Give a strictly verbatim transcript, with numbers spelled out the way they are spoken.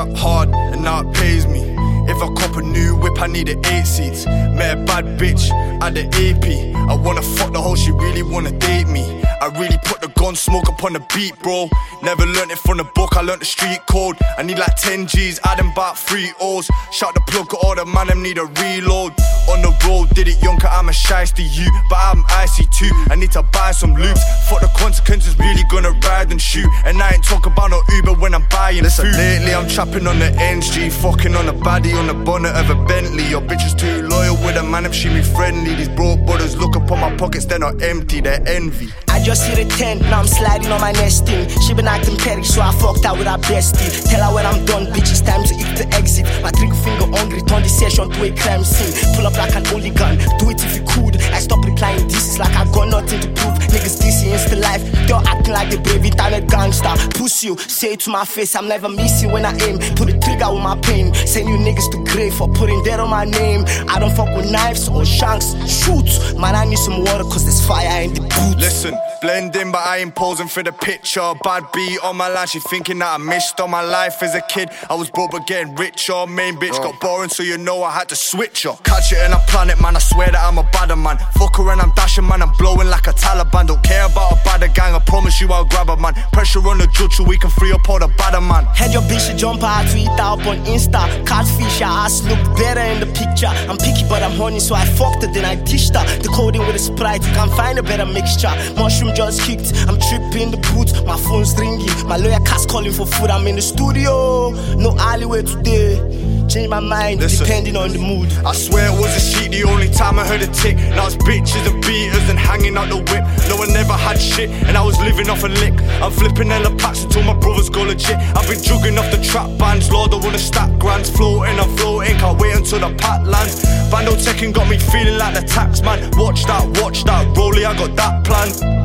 that hard and now it pays me. If I cop a new whip, I need an eight seats. Met a bad bitch at the A P. I wanna fuck the hoe, she really wanna date me. I really put the gun smoke up on the beat, bro. Never learnt it from the book, I learnt the street code. I need like ten G's, add them back three O's. Shout the plug, all the man, them need a reload. On the road, did it young, cause I'm a shiesty you. But I'm icy too, I need to buy some loops. Fuck the consequences, really gonna ride and shoot. And I ain't talk about no Uber when I'm buying Listen, food. Lately I'm trapping on the N G, fucking on the baddie on the bonnet of a Bentley. Your bitch is too loyal with a man if she me friendly. These broke brothers look up on my pockets, they're not empty, they're envy. I just hit a ten, now I'm sliding on my nesting. She been acting petty, so I fucked out with her bestie. Tell her when I'm done, bitch, it's time to eat the exit. My trigger finger hungry, turn the session to a crime scene. Pull up like an hooligan, do it if you could. I stop replying, this is like I got nothing to prove. Niggas dissing insta life, they're acting like the brave internet gangster. Pussy you, say it to my face, I'm never missing when I aim. Put the trigger with my pain, send you niggas to grave for putting that on my name. I don't fuck with knives or shanks, shoot. Man, I need some water cause there's fire in the boot. Listen, blend in but I ain't posing for the picture. Bad beat on my line, she thinking that I missed on my life as a kid. I was broke but getting richer. Main bitch got boring so you know I had to switch her. Catch it and I plan it, man, I swear that I'm a badder man. Fuck her and I'm dashing, man, I'm blowing like a Taliban. Don't care about a badder gang, I promise you I'll grab a man. Pressure on the judge so we can free up all the badder man. Had your bitch to jump out, tweet out on Insta. Catfish, your ass look better in the picture. I'm picky but I'm horny so I fucked her then I dished her. The coding with a Sprite, can't find a better mixture. Mushroom just kicked, I'm tripping the booth. My phone's ringing, my lawyer cast calling for food. I'm in the studio, no alleyway today. Change my mind, Listen, depending on the mood. I swear it was a sheet the only time I heard a tick. Now it's bitches and beaters and hanging out the whip. No one never had shit and I was living off a lick. I'm flipping hella packs until my brothers go legit. I've been jugging off the trap bands, Lord I wanna stack grands. Floating, I'm floating, can't wait until the pat lands. Bando Tekken got me feeling like the tax man. Watch that, watch that, Rolly, I got that plan.